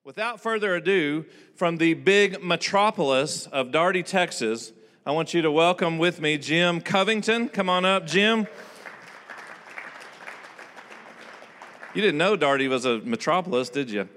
Without further ado, from the big metropolis of Daugherty, Texas, I want you to welcome with me Jim Covington. Come on up, Jim. You didn't know Daugherty was a metropolis, did you?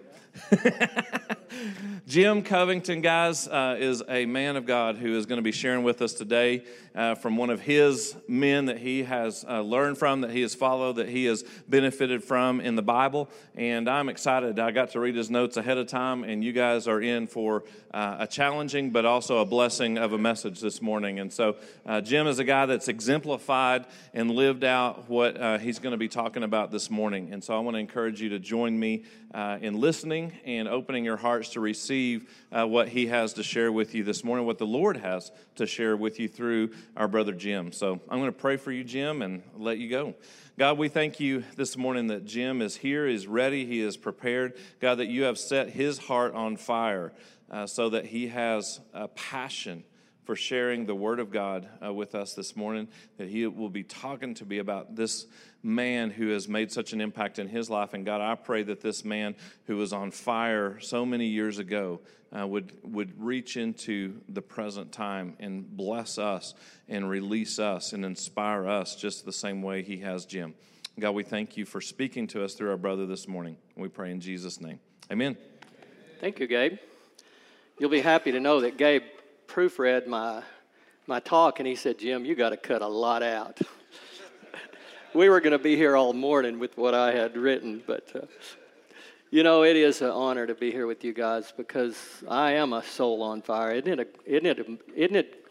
Jim Covington, guys, is a man of God who is going to be sharing with us today from one of his men that he has learned from, that he has followed, that he has benefited from in the Bible. And I'm excited. I got to read his notes ahead of time, and you guys are in for a challenging but also a blessing of a message this morning. And so Jim is a guy that's exemplified and lived out what he's going to be talking about this morning. And so I want to encourage you to join me in listening and opening your hearts to receive what he has to share with you this morning, what the Lord has to share with you through our brother Jim. So I'm going to pray for you, Jim, and let you go. God, we thank you this morning that Jim is here, is ready, he is prepared. God, that you have set his heart on fire so that he has a passion for sharing the Word of God with us this morning, that he will be talking to me about this man who has made such an impact in his life. And God, I pray that this man who was on fire so many years ago would reach into the present time and bless us and release us and inspire us just the same way he has Jim. God, we thank you for speaking to us through our brother this morning. We pray in Jesus' name. Amen. Thank you, Gabe. You'll be happy to know that Gabe proofread my talk, and he said, Jim, you got to cut a lot out. We were going to be here all morning with what I had written, but, it is an honor to be here with you guys because I am a soul on fire. Isn't it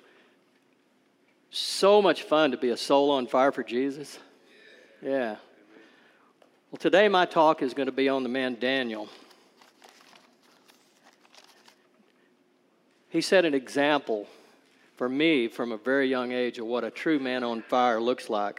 so much fun to be a soul on fire for Jesus? Yeah. Well, today my talk is going to be on the man Daniel. He set an example for me from a very young age of what a true man on fire looks like.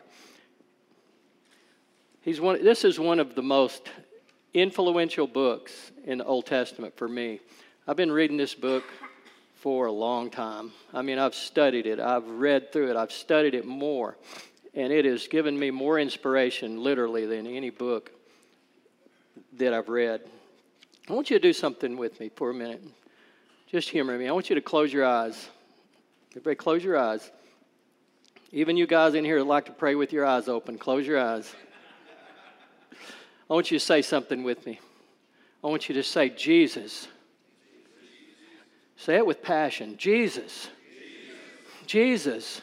This is one of the most influential books in the Old Testament for me. I've been reading this book for a long time. I mean, I've studied it. I've read through it. I've studied it more. And it has given me more inspiration, literally, than any book that I've read. I want you to do something with me for a minute. Just humor me. I want you to close your eyes. Everybody close your eyes. Even you guys in here that like to pray with your eyes open, close your eyes. I want you to say something with me. I want you to say, Jesus. Say it with passion. Jesus. Jesus.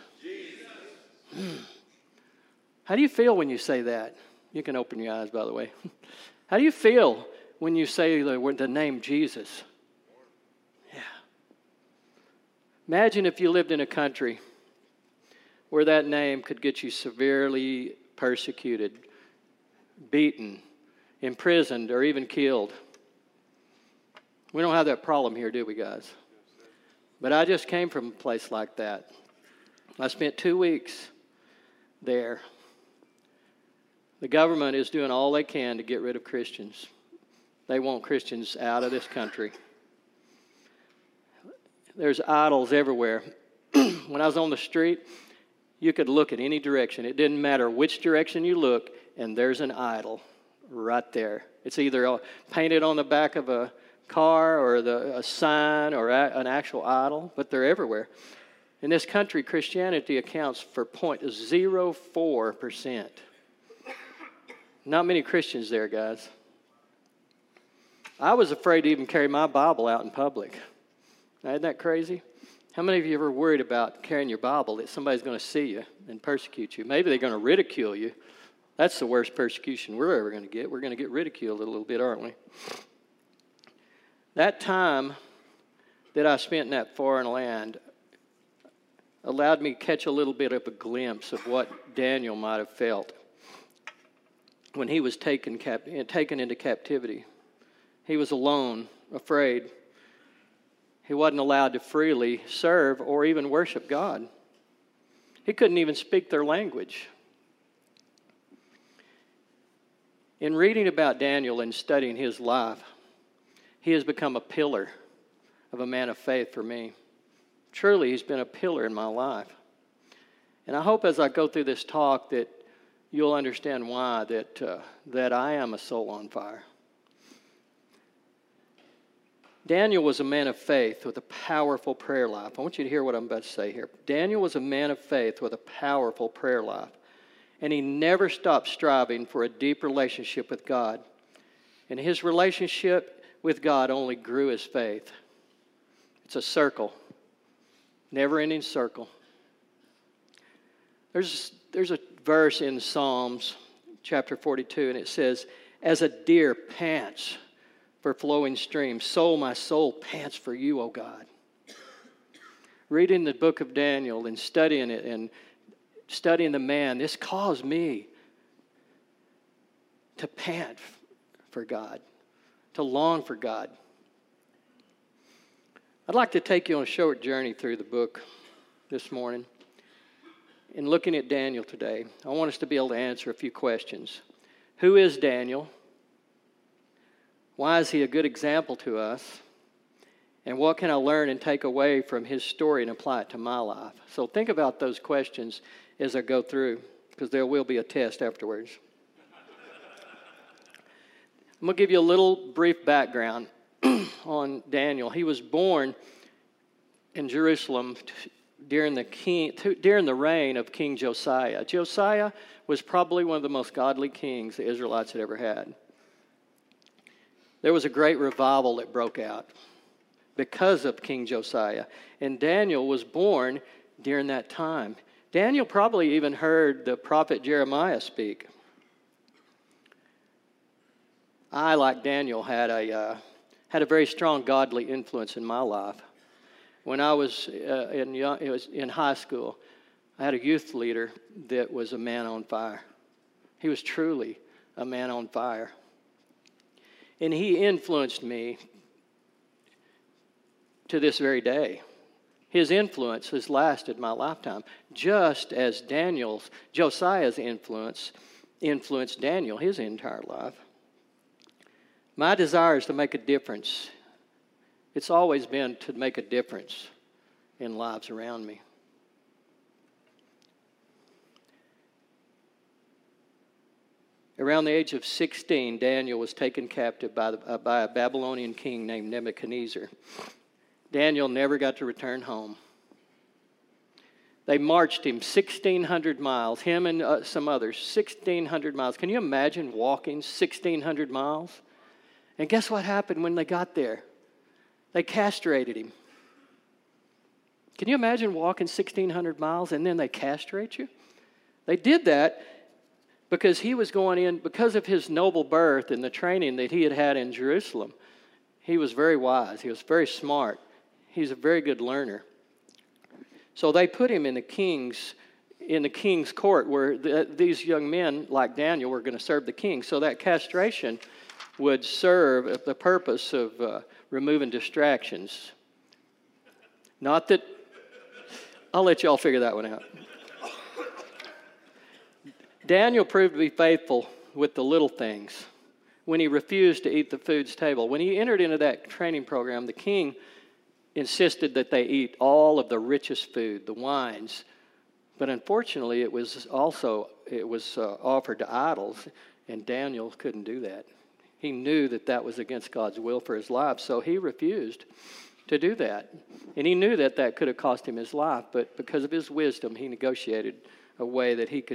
How do you feel when you say that? You can open your eyes, by the way. How do you feel when you say the name Jesus? Imagine if you lived in a country where that name could get you severely persecuted, beaten, imprisoned, or even killed. We don't have that problem here, do we, guys? But I just came from a place like that. I spent 2 weeks there. The government is doing all they can to get rid of Christians. They want Christians out of this country. There's idols everywhere. When I was on the street, you could look in any direction. It didn't matter which direction you look, and there's an idol right there. It's either painted on the back of a car or a sign or an actual idol, but they're everywhere. In this country, Christianity accounts for 0.04%. Not many Christians there, guys. I was afraid to even carry my Bible out in public. Now, isn't that crazy? How many of you ever worried about carrying your Bible that somebody's going to see you and persecute you? Maybe they're going to ridicule you. That's the worst persecution we're ever going to get. We're going to get ridiculed a little bit, aren't we? That time that I spent in that foreign land allowed me to catch a little bit of a glimpse of what Daniel might have felt when he was taken into captivity. He was alone, afraid. He wasn't allowed to freely serve or even worship God. He couldn't even speak their language. In reading about Daniel and studying his life, he has become a pillar of a man of faith for me. Truly, he's been a pillar in my life. And I hope as I go through this talk that you'll understand why that I am a soul on fire. Daniel was a man of faith with a powerful prayer life. I want you to hear what I'm about to say here. Daniel was a man of faith with a powerful prayer life. And he never stopped striving for a deep relationship with God. And his relationship with God only grew his faith. It's a circle, never-ending circle. There's a verse in Psalms chapter 42, and it says, "As a deer pants for flowing streams, so my soul pants for you, O God." Reading the book of Daniel and studying it and studying the man, this caused me to pant for God, to long for God. I'd like to take you on a short journey through the book this morning. In looking at Daniel today, I want us to be able to answer a few questions. Who is Daniel? Why is he a good example to us? And what can I learn and take away from his story and apply it to my life? So think about those questions as I go through, because there will be a test afterwards. I'm going to give you a little brief background on Daniel. He was born in Jerusalem during the reign of King Josiah. Josiah was probably one of the most godly kings the Israelites had ever had. There was a great revival that broke out because of King Josiah. And Daniel was born during that time. Daniel probably even heard the prophet Jeremiah speak. I, like Daniel, had a very strong godly influence in my life. When I was in high school, I had a youth leader that was a man on fire. He was truly a man on fire. And he influenced me to this very day. His influence has lasted my lifetime, just as Josiah's influence influenced Daniel his entire life. My desire is to make a difference. It's always been to make a difference in lives around me. Around the age of 16, Daniel was taken captive by a Babylonian king named Nebuchadnezzar. Daniel never got to return home. They marched him 1,600 miles, him and some others, 1,600 miles. Can you imagine walking 1,600 miles? And guess what happened when they got there? They castrated him. Can you imagine walking 1,600 miles and then they castrate you? They did that because he was going in, because of his noble birth and the training that he had had in Jerusalem. He was very wise. He was very smart. He's a very good learner. So they put him in the king's court where these young men like Daniel were going to serve the king. So that castration would serve the purpose of removing distractions. Not that, I'll let y'all figure that one out. Daniel proved to be faithful with the little things when he refused to eat the food's table. When he entered into that training program, the king insisted that they eat all of the richest food, the wines. But unfortunately, it was offered to idols, and Daniel couldn't do that. He knew that that was against God's will for his life, so he refused to do that. And he knew that that could have cost him his life, but because of his wisdom, he negotiated a way that he could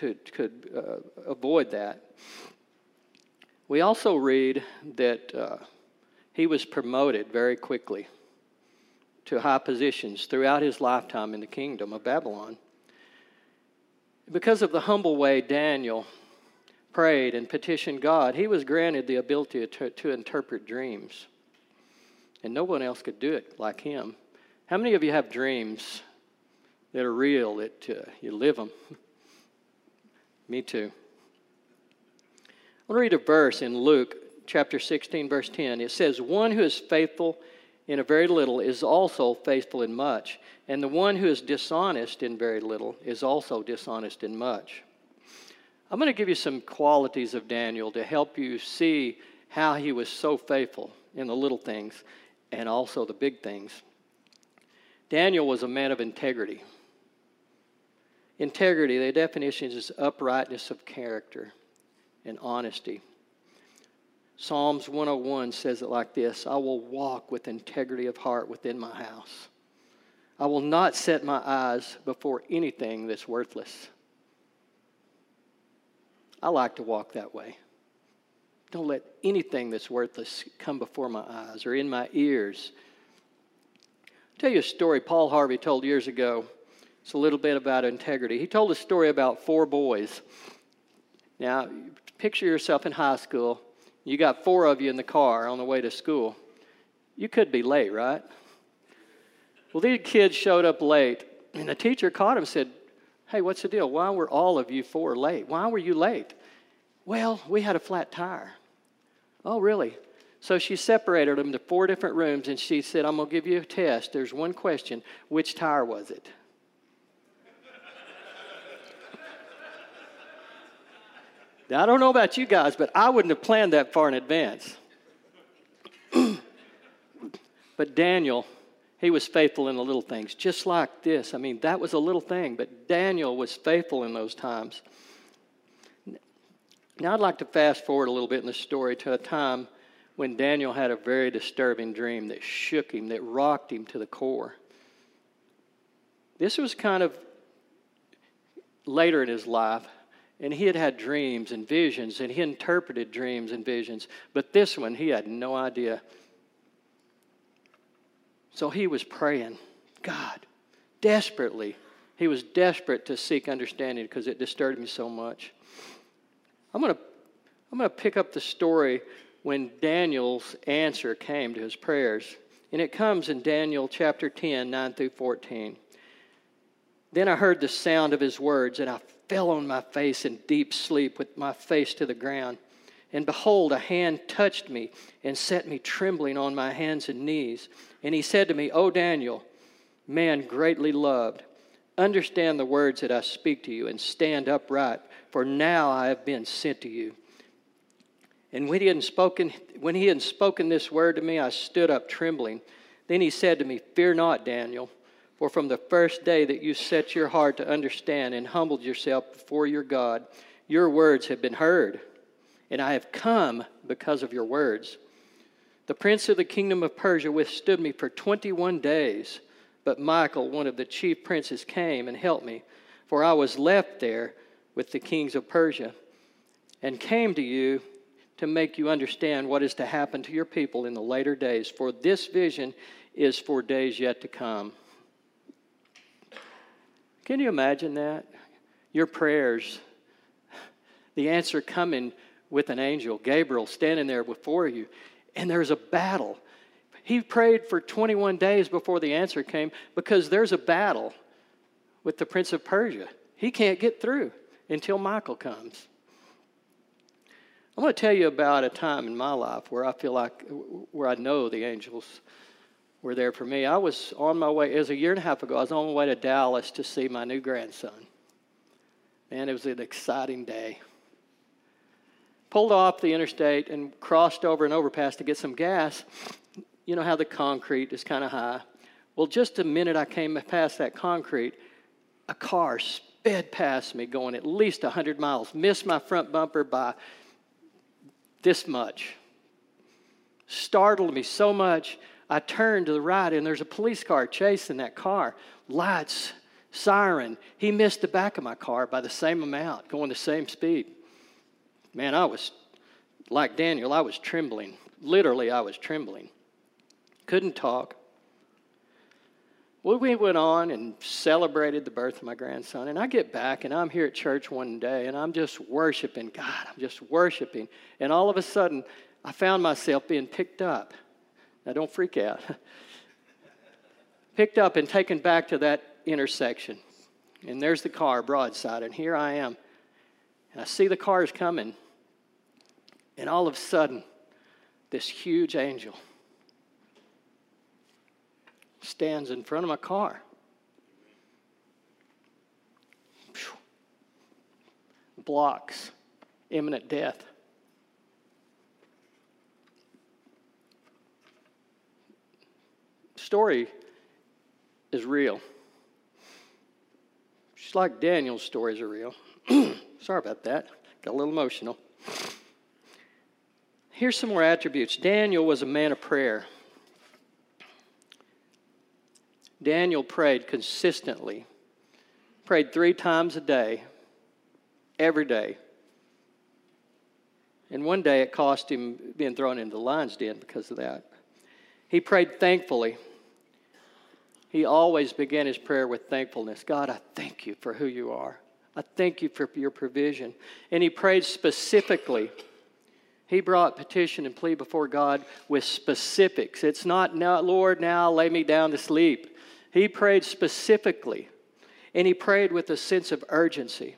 avoid that. We also read that he was promoted very quickly to high positions throughout his lifetime in the kingdom of Babylon. Because of the humble way Daniel prayed and petitioned God, he was granted the ability to interpret dreams. And no one else could do it like him. How many of you have dreams that are real, that you live them? Me too. I want to read a verse in Luke chapter 16, verse 10. It says, "One who is faithful in a very little is also faithful in much, and the one who is dishonest in very little is also dishonest in much." I'm going to give you some qualities of Daniel to help you see how he was so faithful in the little things and also the big things. Daniel was a man of integrity. Integrity, the definition is uprightness of character and honesty. Psalms 101 says it like this: I will walk with integrity of heart within my house. I will not set my eyes before anything that's worthless. I like to walk that way. Don't let anything that's worthless come before my eyes or in my ears. I'll tell you a story Paul Harvey told years ago. It's a little bit about integrity. He told a story about 4 boys. Now, picture yourself in high school. You got 4 of you in the car on the way to school. You could be late, right? Well, these kids showed up late, and the teacher caught him and said, hey, what's the deal? Why were all of you 4 late? Why were you late? Well, we had a flat tire. Oh, really? So she separated them to 4 different rooms, and she said, I'm going to give you a test. There's one question. Which tire was it? Now, I don't know about you guys, but I wouldn't have planned that far in advance. But Daniel, he was faithful in the little things, just like this. I mean, that was a little thing, but Daniel was faithful in those times. Now, I'd like to fast forward a little bit in the story to a time when Daniel had a very disturbing dream that shook him, that rocked him to the core. This was kind of later in his life, and he had had dreams and visions, and he interpreted dreams and visions. But this one, he had no idea. So he was praying, God, desperately. He was desperate to seek understanding because it disturbed me so much. I'm going to pick up the story when Daniel's answer came to his prayers. And it comes in Daniel chapter 10, 9 through 14. Then I heard the sound of his words, and I fell on my face in deep sleep with my face to the ground. And behold, a hand touched me and set me trembling on my hands and knees. And he said to me, O Daniel, man greatly loved, understand the words that I speak to you and stand upright, for now I have been sent to you. And when he had spoken this word to me, I stood up trembling. Then he said to me, fear not, Daniel, for from the first day that you set your heart to understand and humbled yourself before your God, your words have been heard, and I have come because of your words. The prince of the kingdom of Persia withstood me for 21 days, but Michael, one of the chief princes, came and helped me, for I was left there with the kings of Persia, and came to you to make you understand what is to happen to your people in the later days, for this vision is for days yet to come. Can you imagine that? Your prayers, the answer coming with an angel, Gabriel, standing there before you, and there's a battle. He prayed for 21 days before the answer came because there's a battle with the prince of Persia. He can't get through until Michael comes. I'm going to tell you about a time in my life where I feel like, where I know the angels were there for me. I was on my way, it was a year and a half ago, I was on my way to Dallas to see my new grandson. Man, it was an exciting day. Pulled off the interstate and crossed over an overpass to get some gas. You know how the concrete is kind of high. Well, just the minute I came past that concrete, a car sped past me going at least 100 miles, missed my front bumper by this much. Startled me so much, I turned to the right, and there's a police car chasing that car. Lights, siren. He missed the back of my car by the same amount, going the same speed. Man, I was, like Daniel, I was trembling. Literally, I was trembling. Couldn't talk. Well, we went on and celebrated the birth of my grandson. And I get back, and I'm here at church one day, and I'm just worshiping God. I'm just worshiping. And all of a sudden, I found myself being picked up. Now, don't freak out. Picked up and taken back to that intersection. And there's the car broadside, and here I am. And I see the cars coming. And all of a sudden, this huge angel stands in front of my car. Blocks imminent death. Story is real. Just like Daniel's stories are real. Sorry about that. Got a little emotional. Here's some more attributes. Daniel was a man of prayer. Daniel prayed consistently. Prayed 3 times a day, every day. And one day it cost him being thrown into the lion's den because of that. He prayed thankfully. He always began his prayer with thankfulness. God, I thank you for who you are. I thank you for your provision. And he prayed specifically. He brought petition and plea before God with specifics. It's not, now, Lord, now lay me down to sleep. He prayed specifically. And he prayed with a sense of urgency.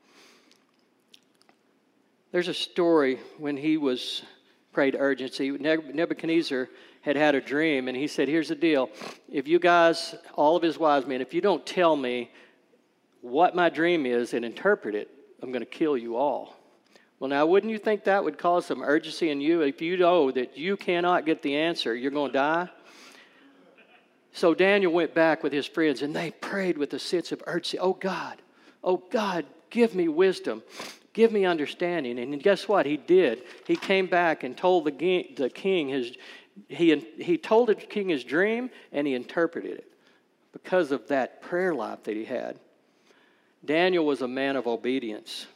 There's a story when he prayed urgency. Nebuchadnezzar had a dream, and he said, here's the deal. If you guys, all of his wise men, if you don't tell me what my dream is and interpret it, I'm going to kill you all. Well, now, wouldn't you think that would cause some urgency in you? If you know that you cannot get the answer, you're going to die? So Daniel went back with his friends, and they prayed with a sense of urgency. Oh, God, give me wisdom. Give me understanding. And guess what? He did. He came back and told the king he told the king his dream, and he interpreted it because of that prayer life that he had. Daniel was a man of obedience.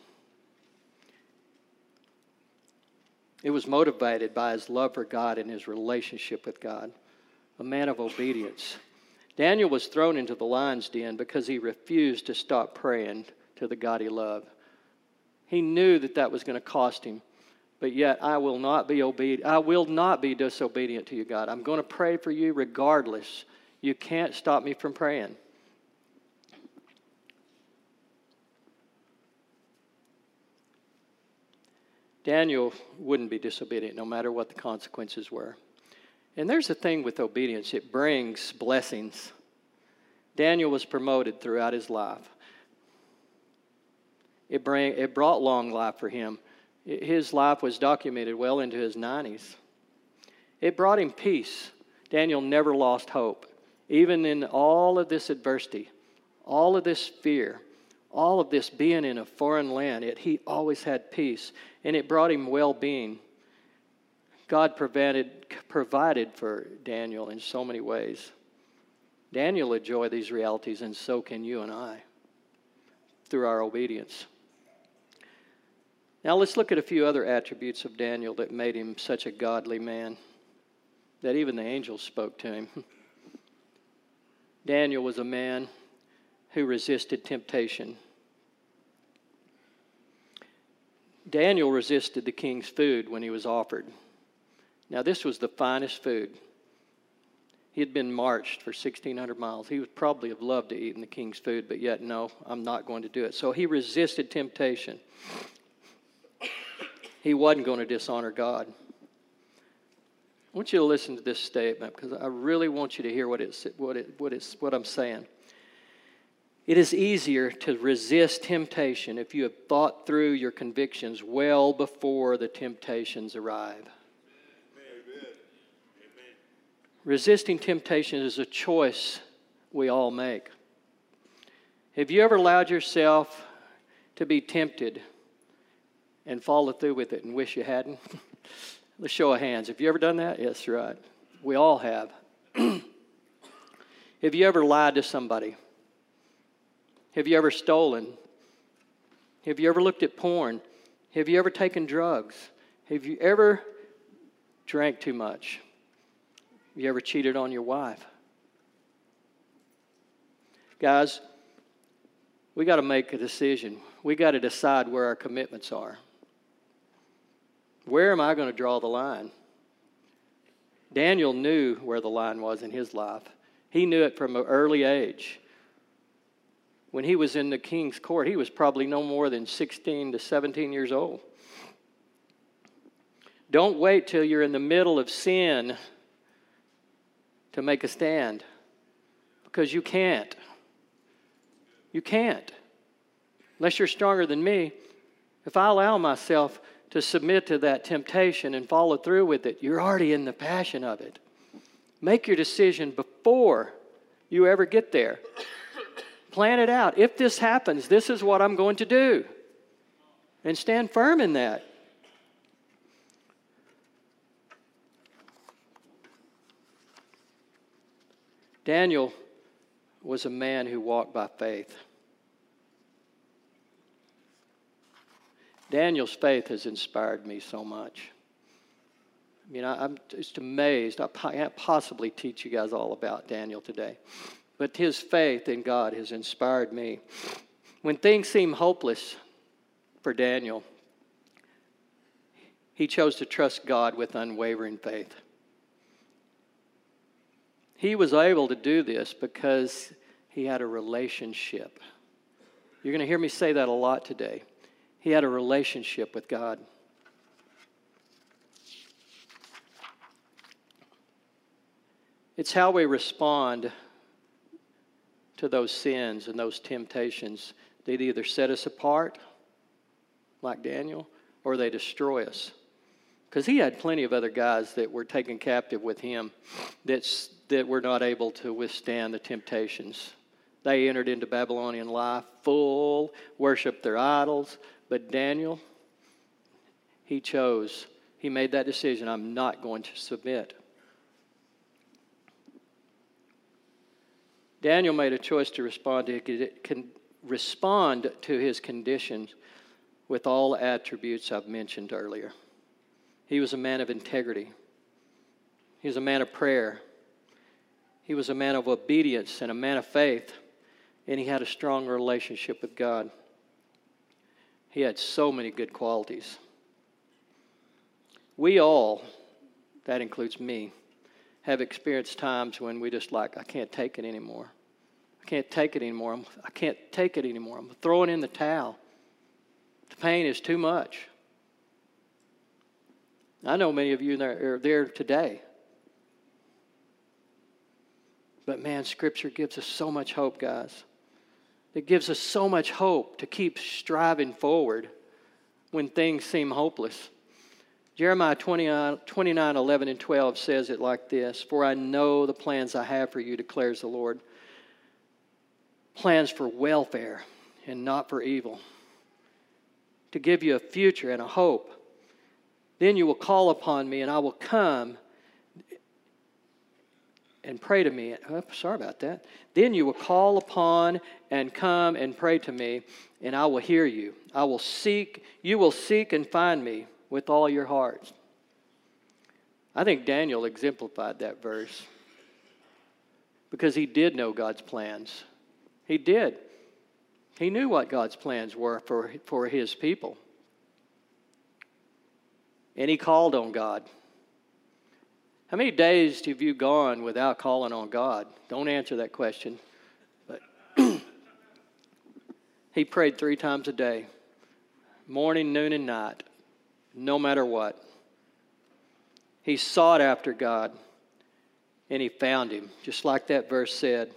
It was motivated by his love for God and his relationship with God. A man of obedience. Daniel was thrown into the lion's den because he refused to stop praying to the God he loved. He knew that was going to cost him, but yet I will not be obedient. I will not be disobedient to you, God. I'm going to pray for you regardless. You can't stop me from praying. Daniel wouldn't be disobedient no matter what the consequences were. And there's a thing with obedience. It brings blessings. Daniel was promoted throughout his life. It brought long life for him. His life was documented well into his 90s. It brought him peace. Daniel never lost hope. Even in all of this adversity, all of this fear, all of this being in a foreign land, he always had peace. And it brought him well-being. God provided for Daniel in so many ways. Daniel enjoyed these realities, and so can you and I, through our obedience. Now let's look at a few other attributes of Daniel that made him such a godly man, that even the angels spoke to him. Daniel was a man who resisted temptation. Daniel resisted the king's food when he was offered. Now, this was the finest food. He had been marched for 1,600 miles. He would probably have loved to eat in the king's food, but yet, no, I'm not going to do it. So he resisted temptation. He wasn't going to dishonor God. I want you to listen to this statement because I really want you to hear what I'm saying. It is easier to resist temptation if you have thought through your convictions well before the temptations arrive. Resisting temptation is a choice we all make. Have you ever allowed yourself to be tempted and followed through with it and wish you hadn't? Let's show of hands. Have you ever done that? Yes, right. We all have. Have you ever lied to somebody? Have you ever stolen? Have you ever looked at porn? Have you ever taken drugs? Have you ever drank too much? Have you ever cheated on your wife? Guys, we got to make a decision. We got to decide where our commitments are. Where am I going to draw the line? Daniel knew where the line was in his life. He knew it from an early age. When he was in the king's court, he was probably no more than 16 to 17 years old. Don't wait till you're in the middle of sin to make a stand, because you can't. You can't. Unless you're stronger than me. If I allow myself to submit to that temptation and follow through with it, you're already in the passion of it. Make your decision before you ever get there. Plan it out. If this happens, this is what I'm going to do. And stand firm in that. Daniel was a man who walked by faith. Daniel's faith has inspired me so much. I mean, I'm just amazed. I can't possibly teach you guys all about Daniel today. But his faith in God has inspired me. When things seem hopeless for Daniel, he chose to trust God with unwavering faith. He was able to do this because he had a relationship. You're going to hear me say that a lot today. He had a relationship with God. It's how we respond to those sins and those temptations. They either set us apart, like Daniel, or they destroy us. Because he had plenty of other guys that were taken captive with him that were not able to withstand the temptations. They entered into Babylonian life full, worshiped their idols. But Daniel, he made that decision, I'm not going to submit. Daniel made a choice to respond to his conditions with all attributes I've mentioned earlier. He was a man of integrity. He was a man of prayer. He was a man of obedience and a man of faith. And he had a strong relationship with God. He had so many good qualities. We all, that includes me, have experienced times when we just like, I can't take it anymore. I can't take it anymore. I can't take it anymore. I'm throwing in the towel. The pain is too much. I know many of you are there today. But man, Scripture gives us so much hope, guys. It gives us so much hope to keep striving forward when things seem hopeless. Jeremiah 29, 11 and 12 says it like this. For I know the plans I have for you, declares the Lord. Plans for welfare and not for evil. To give you a future and a hope. Then you will call upon me and I will come and pray to me. Oh, sorry about that. Then you will call upon and come and pray to me, and I will hear you. You will seek and find me with all your heart. I think Daniel exemplified that verse because he did know God's plans. He did. He knew what God's plans were for his people. And he called on God. How many days have you gone without calling on God? Don't answer that question. But he prayed 3 times a day, morning, noon, and night, no matter what. He sought after God, and he found him, just like that verse said.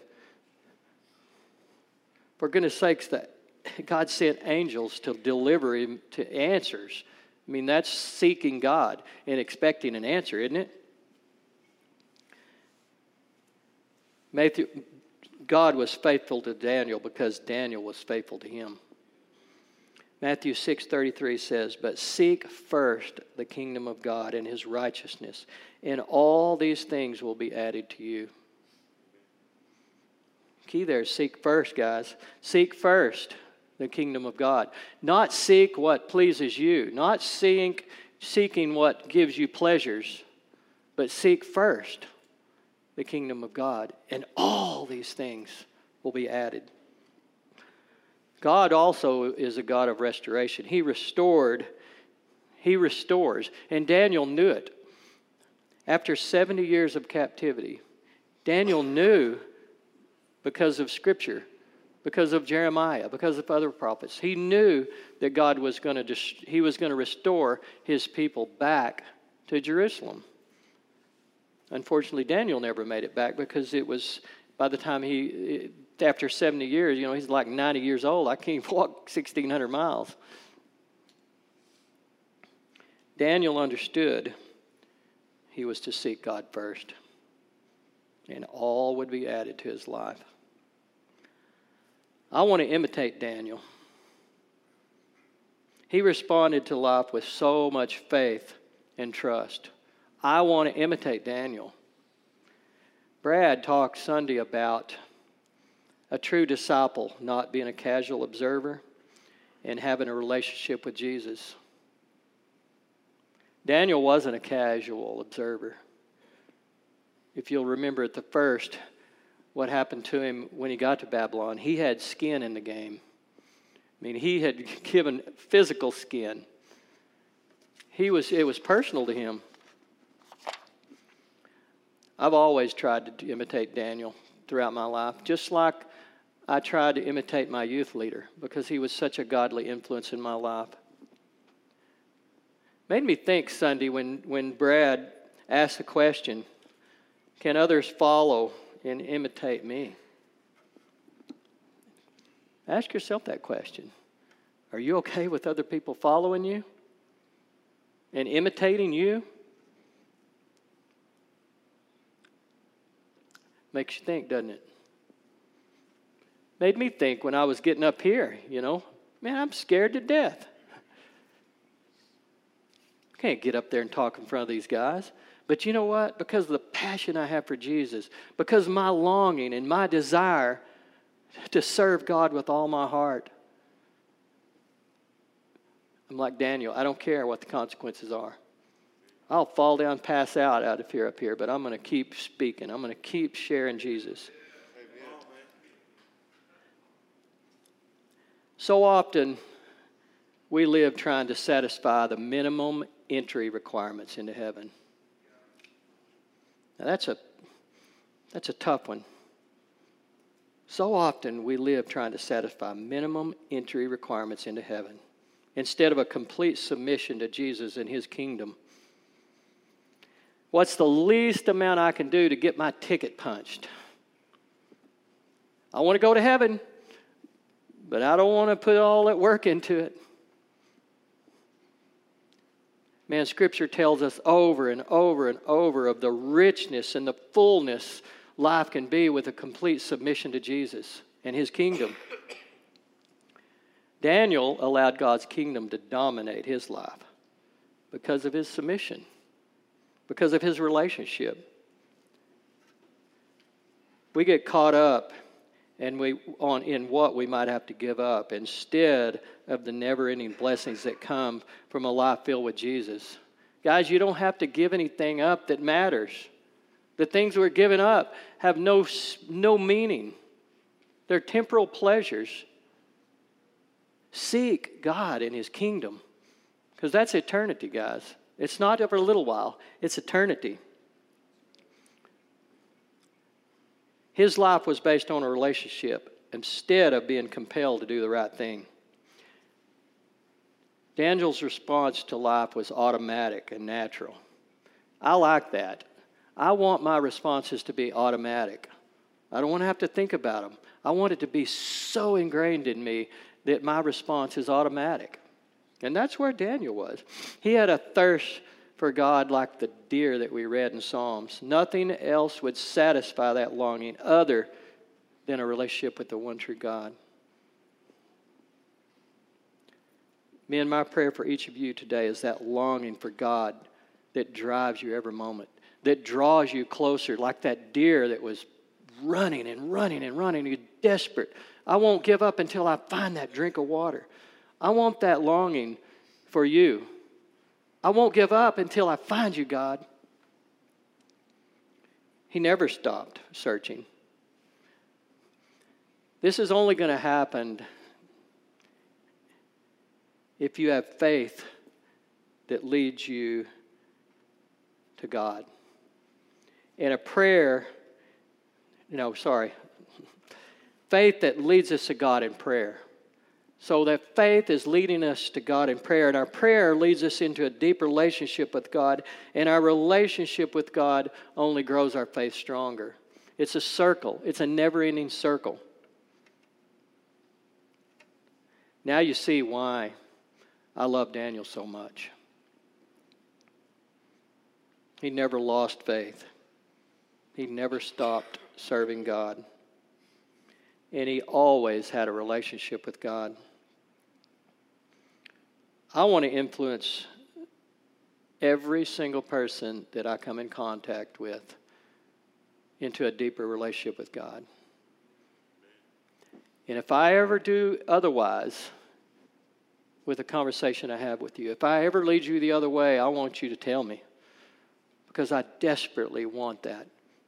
For goodness sakes, God sent angels to deliver him to answers. I mean, that's seeking God and expecting an answer, isn't it? God was faithful to Daniel because Daniel was faithful to him. Matthew 6:33 says, but seek first the kingdom of God and his righteousness, and all these things will be added to you. Key there, seek first, guys. Seek first the kingdom of God. Not seek what pleases you, not seeking what gives you pleasures, but seek first the kingdom of God, and all these things will be added. God also is a God of restoration. He restores, and Daniel knew it. After 70 years of captivity, Daniel knew because of Scripture, because of Jeremiah, because of other prophets. He knew that God was going to restore his people back to Jerusalem. Unfortunately, Daniel never made it back because it was, by the time after 70 years, he's like 90 years old. I can't walk 1,600 miles. Daniel understood he was to seek God first, and all would be added to his life. I want to imitate Daniel. He responded to life with so much faith and trust. I want to imitate Daniel. Brad talked Sunday about a true disciple not being a casual observer and having a relationship with Jesus. Daniel wasn't a casual observer. If you'll remember at the first, what happened to him when he got to Babylon, he had skin in the game. I mean, he had given physical skin. It was personal to him. I've always tried to imitate Daniel throughout my life, just like I tried to imitate my youth leader because he was such a godly influence in my life. Made me think Sunday when Brad asked the question, can others follow and imitate me? Ask yourself that question. Are you okay with other people following you and imitating you? Makes you think, doesn't it? Made me think when I was getting up here, man, I'm scared to death. Can't get up there and talk in front of these guys. But you know what? Because of the passion I have for Jesus, because of my longing and my desire to serve God with all my heart, I'm like Daniel. I don't care what the consequences are. I'll fall down, pass out of fear up here, but I'm going to keep speaking. I'm going to keep sharing Jesus. So often, we live trying to satisfy the minimum entry requirements into heaven. Now that's a tough one. So often, we live trying to satisfy minimum entry requirements into heaven instead of a complete submission to Jesus and His kingdom. What's the least amount I can do to get my ticket punched? I want to go to heaven, but I don't want to put all that work into it. Man, Scripture tells us over and over and over of the richness and the fullness life can be with a complete submission to Jesus and His kingdom. Daniel allowed God's kingdom to dominate his life because of his submission, because of his relationship. We get caught up in what we might have to give up instead of the never-ending blessings that come from a life filled with Jesus. Guys, you don't have to give anything up that matters. The things we're giving up have no meaning. They're temporal pleasures. Seek God and His kingdom, because that's eternity, guys. It's not over a little while. It's eternity. His life was based on a relationship instead of being compelled to do the right thing. Daniel's response to life was automatic and natural. I like that. I want my responses to be automatic. I don't want to have to think about them. I want it to be so ingrained in me that my response is automatic. And that's where Daniel was. He had a thirst for God like the deer that we read in Psalms. Nothing else would satisfy that longing other than a relationship with the one true God. Men, my prayer for each of you today is that longing for God that drives you every moment, that draws you closer, like that deer that was running and running and running. You're desperate. I won't give up until I find that drink of water. I want that longing for you. I won't give up until I find you, God. He never stopped searching. This is only going to happen if you have faith that leads you to God. And a prayer, faith that leads us to God in prayer. So that faith is leading us to God in prayer, and our prayer leads us into a deep relationship with God, and our relationship with God only grows our faith stronger. It's a circle. It's a never-ending circle. Now you see why I love Daniel so much. He never lost faith. He never stopped serving God. And he always had a relationship with God. I want to influence every single person that I come in contact with into a deeper relationship with God. And if I ever do otherwise with the conversation I have with you, if I ever lead you the other way, I want you to tell me, because I desperately want that.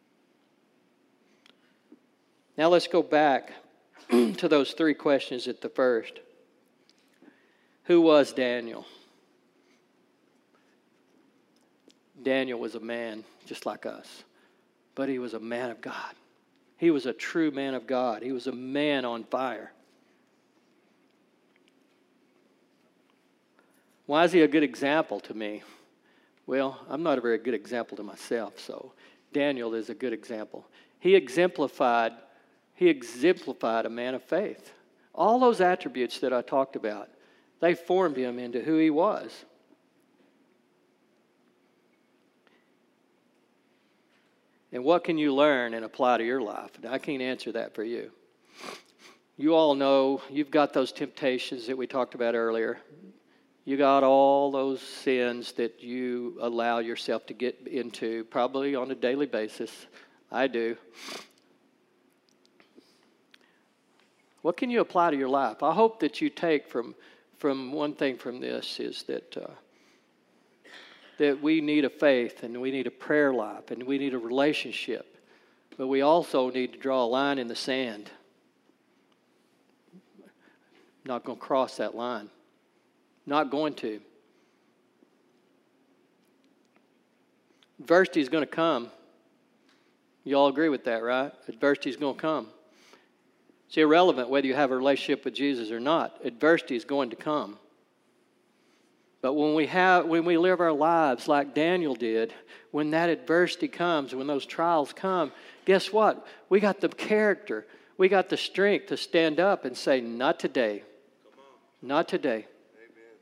Now let's go back to those three questions at the first. Who was Daniel? Daniel was a man just like us, but he was a man of God. He was a true man of God. He was a man on fire. Why is he a good example to me? Well, I'm not a very good example to myself, so Daniel is a good example. He exemplified a man of faith. All those attributes that I talked about, they formed him into who he was. And what can you learn and apply to your life? I can't answer that for you. You all know you've got those temptations that we talked about earlier. You got all those sins that you allow yourself to get into, probably on a daily basis. I do. What can you apply to your life? I hope that you take from one thing from this is that we need a faith, and we need a prayer life, and we need a relationship. But we also need to draw a line in the sand. Not going to cross that line. Not going to. Adversity is going to come. You all agree with that, right? Adversity is going to come. It's irrelevant whether you have a relationship with Jesus or not. Adversity is going to come. But when we live our lives like Daniel did, when that adversity comes, when those trials come, guess what? We got the character, we got the strength to stand up and say, not today. Not today. Amen.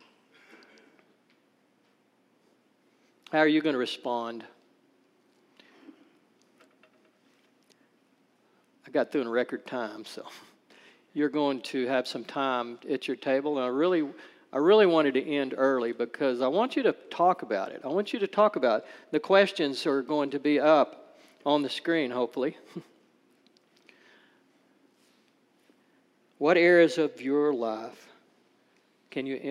How are you going to respond? I got through in record time, so you're going to have some time at your table, and I really wanted to end early because I want you to talk about it. I want you to talk about it. The questions are going to be up on the screen, hopefully. What areas of your life can you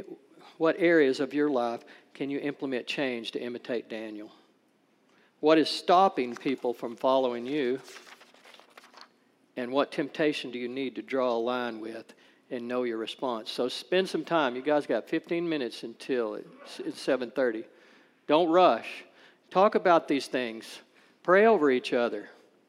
implement change to imitate Daniel? What is stopping people from following you? And what temptation do you need to draw a line with and know your response? So spend some time. You guys got 15 minutes until it's 7:30. Don't rush. Talk about these things. Pray over each other.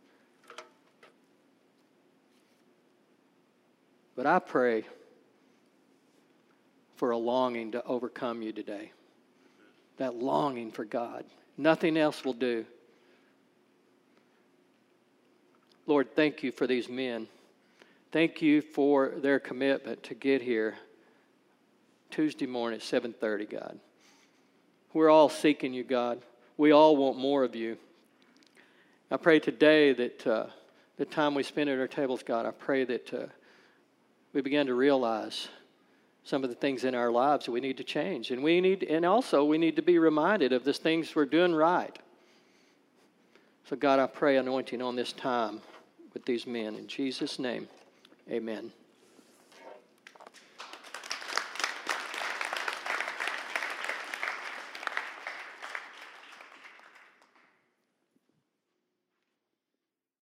But I pray for a longing to overcome you today. That longing for God. Nothing else will do. Lord, thank you for these men. Thank you for their commitment to get here Tuesday morning at 7:30, God. We're all seeking you, God. We all want more of you. I pray today that the time we spend at our tables, God, I pray that we begin to realize some of the things in our lives that we need to change. And also we need to be reminded of the things we're doing right. So God, I pray anointing on this time with these men. In Jesus' name, amen.